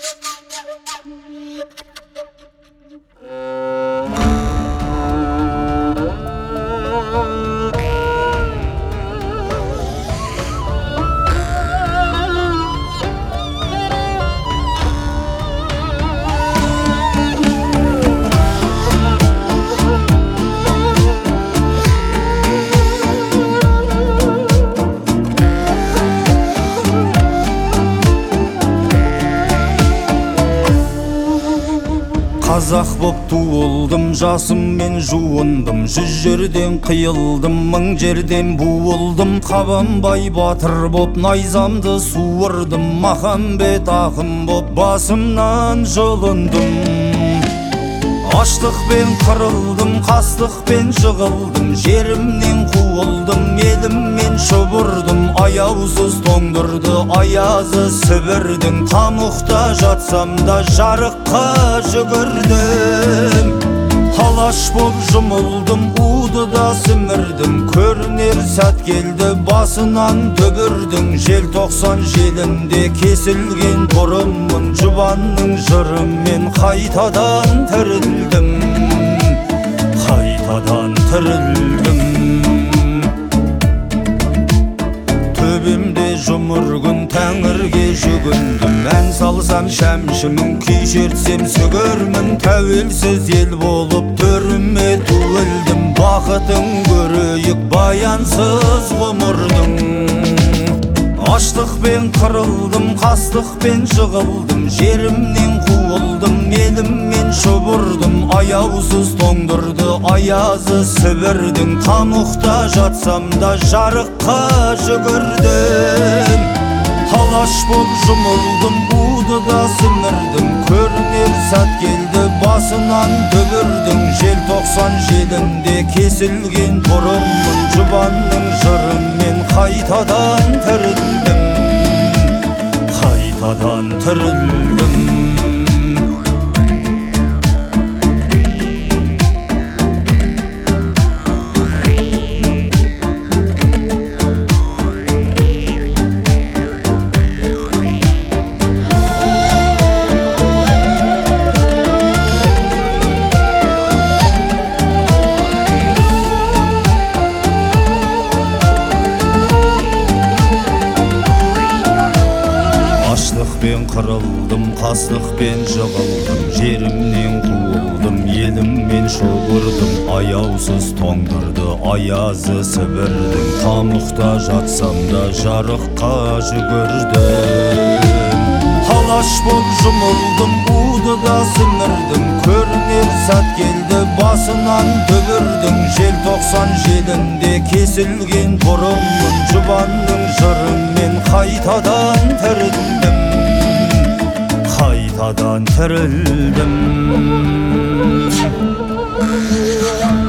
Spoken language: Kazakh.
Қазақ боп туылдым, жасыммен жуындым, 100 жерден қиылдым, 1000 жерден буылдым. Қабанбай батыр боп найзамды суырдым, Махамбет ақын боп басымнан жылындым. Аштықпен қырылдым, қастықпен жығылдым, жерімнен қуылдым, еліммен шұбырдым. Аяусыз тоңдырды аязы Сібірдің, тамұқта жатсам да жарыққа жүгірдім. Алаш боп жұмылдым, уды да сімірдім, көрінер сәт келді басынан түбірдің. Желтоқсан желінде кесілген бұрыммын, жұбанның жырымен қайтадан тірілдім, қайтадан тірілдім. Төбемде жұмыр күн тәңірге жүгіндім, ән салсам шәмшімін, күй шертсем сүгірмін. Тәуелсіз ел болып төріме туылдым, бақытын көрейік баянсыз ғұмырдың. Аштықпен қырылдым, қастықпен жығылдым, жерімнен қуылдым, еліммен шұбырдым. Аяусыз тоңдырды аязы Сібірдің, тамұқта жатсам да жарыққа жүгірдім. Алаш боп жұмылдым, уды да сімірдім, көрінер сәт келді басынан түбірдің. Желтоқсан желінде кесілген бұрыммын, жұбанның жырымен қайтадан тірілдім, қайтадан тірілдім. Аштықпен қырылдым, қастықпен жығылдым, жерімнен қуылдым, еліммен шұбырдым. Аяусыз тоңдырды аязы Сібірдің, тамұқта жатсам да жарыққа жүгірдім. Алаш боп жұмылдым, уды да сімірдім, көрінер сәт келді басынан түбірдің. Желтоқсан желінде кесілген бұрыммын, жұбанның жырымен қайтадан тірілдім, қайтадан тірілдім.